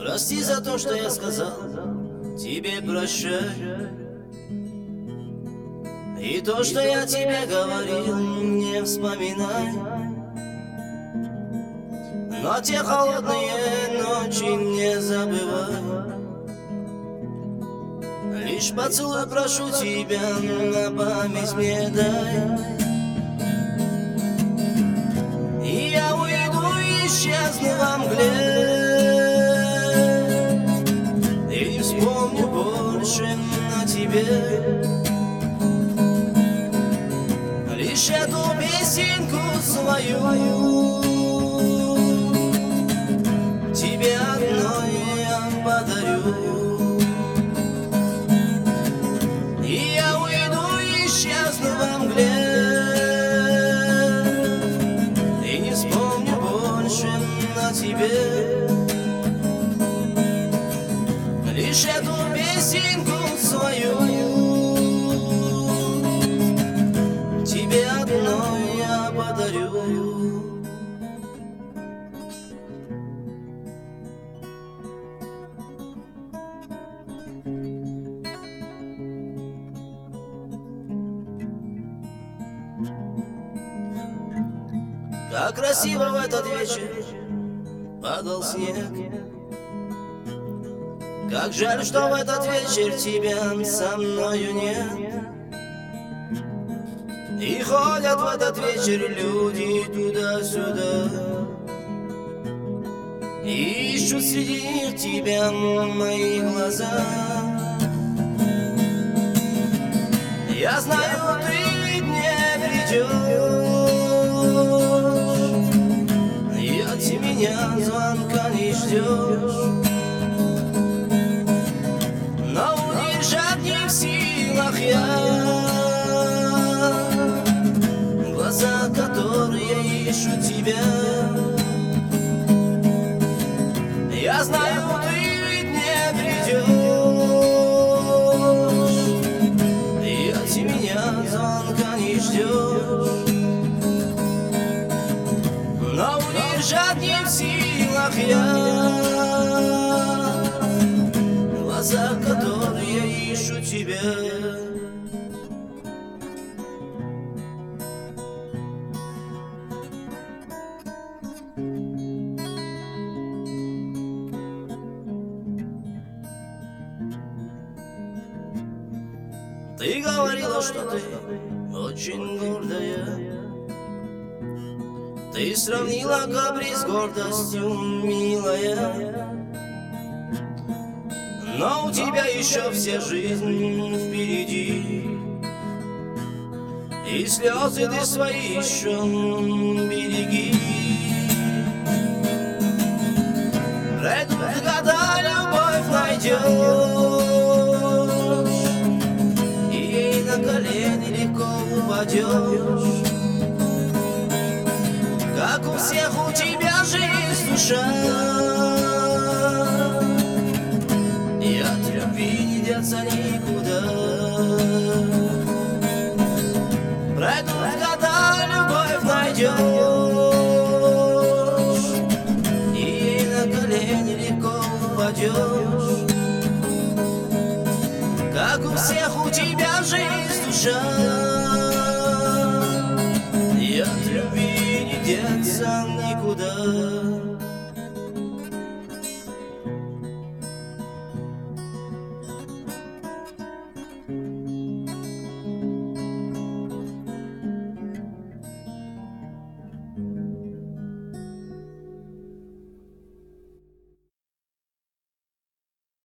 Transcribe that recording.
Прости за то, что я сказал тебе прощай, и то, что я тебе говорил, не вспоминай. Но те холодные ночи не забывай. Лишь поцелуй прошу тебя, на память мне дай. И я уйду и исчезну во мгле, и не вспомню больше о тебе. Лишь эту песенку свою тебе одной я подарю. И я уйду и исчезну во мгле, и не вспомню больше о тебе. Лишь эту песенку свою тебе одной я подарю. Как красиво в этот вечер падал снег. Как жаль, что в этот вечер тебя со мною нет. И ходят в этот вечер люди туда-сюда, и ищут среди них тебя мои глаза. Я знаю, ты не придешь, и от меня звонка не ждешь. Но удержать не в силах я глаза, которые ищут тебя. Я знаю, ты не придешь, и от меня звонка не ждешь. Но удержать не в силах я глаза, которые ищут тебя. Ты говорила, что ты очень гордая. Ты сравнила каприз с гордостью, милая. Но у тебя еще вся жизнь впереди, и слезы ты свои еще береги. Пройдут года, любовь найдешь, на колени легко упадешь. Как у всех, у тебя жизнь душа, и от любви не деться никуда. Пройдут года, любовь найдешь, и на колени легко упадешь. Как у всех, у тебя жизнь душа, и от любви не деться никуда.